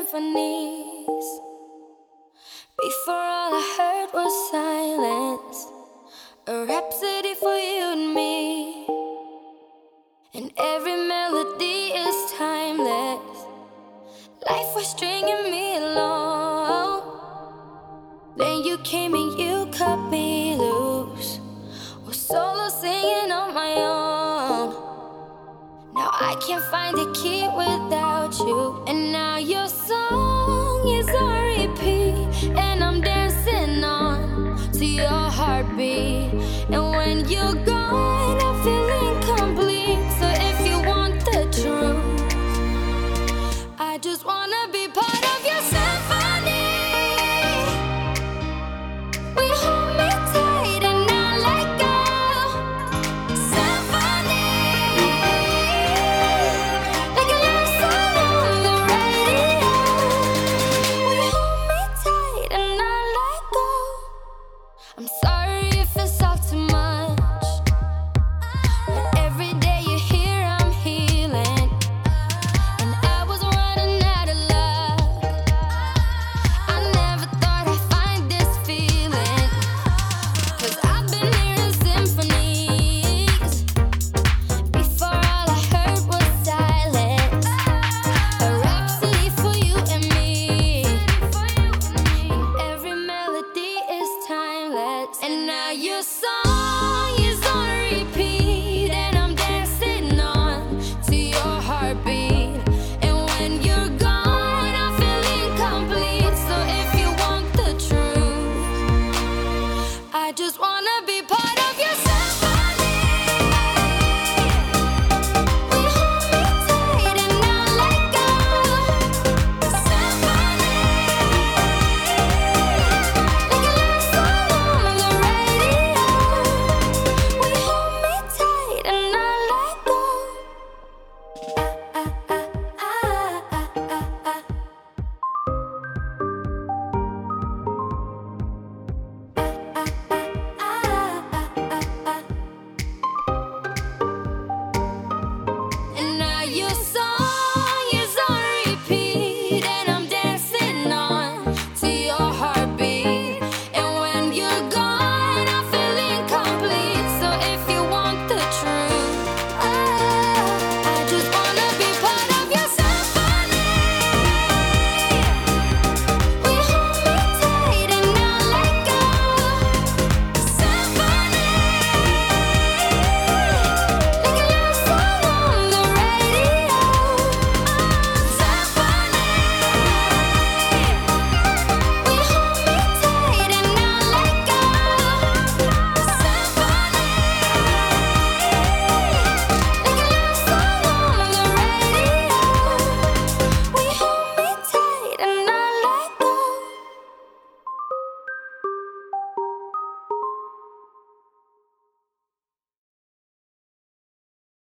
symphonies. Before all I heard was silence, a rhapsody for you and me. And every melody is timeless. Life was stringing me along. Then you came and you cut me loose. Was solo singing on my own. Now I can't find the key without you. And now your song is on repeat, and I'm dancing on to your heartbeat. And when you're gone, I feel incomplete. So if you want the truth, I just wanna be part of your symphony. We hold me tight and not let go. Symphony, like a love song on the radio. We hold me tight and not let go. I'm sorry if it's all too much, but every day you're here I'm healing. And I was running out of luck. I never thought I'd find this feeling, 'cause I've been hearing symphonies. Before all I heard was silence, a rhapsody for you and me. And every melody is timeless. And now your song is on repeat, and I'm dancing on to your heartbeat. And when you're gone, I feel incomplete. So if you want the truth, I just wanna be part of your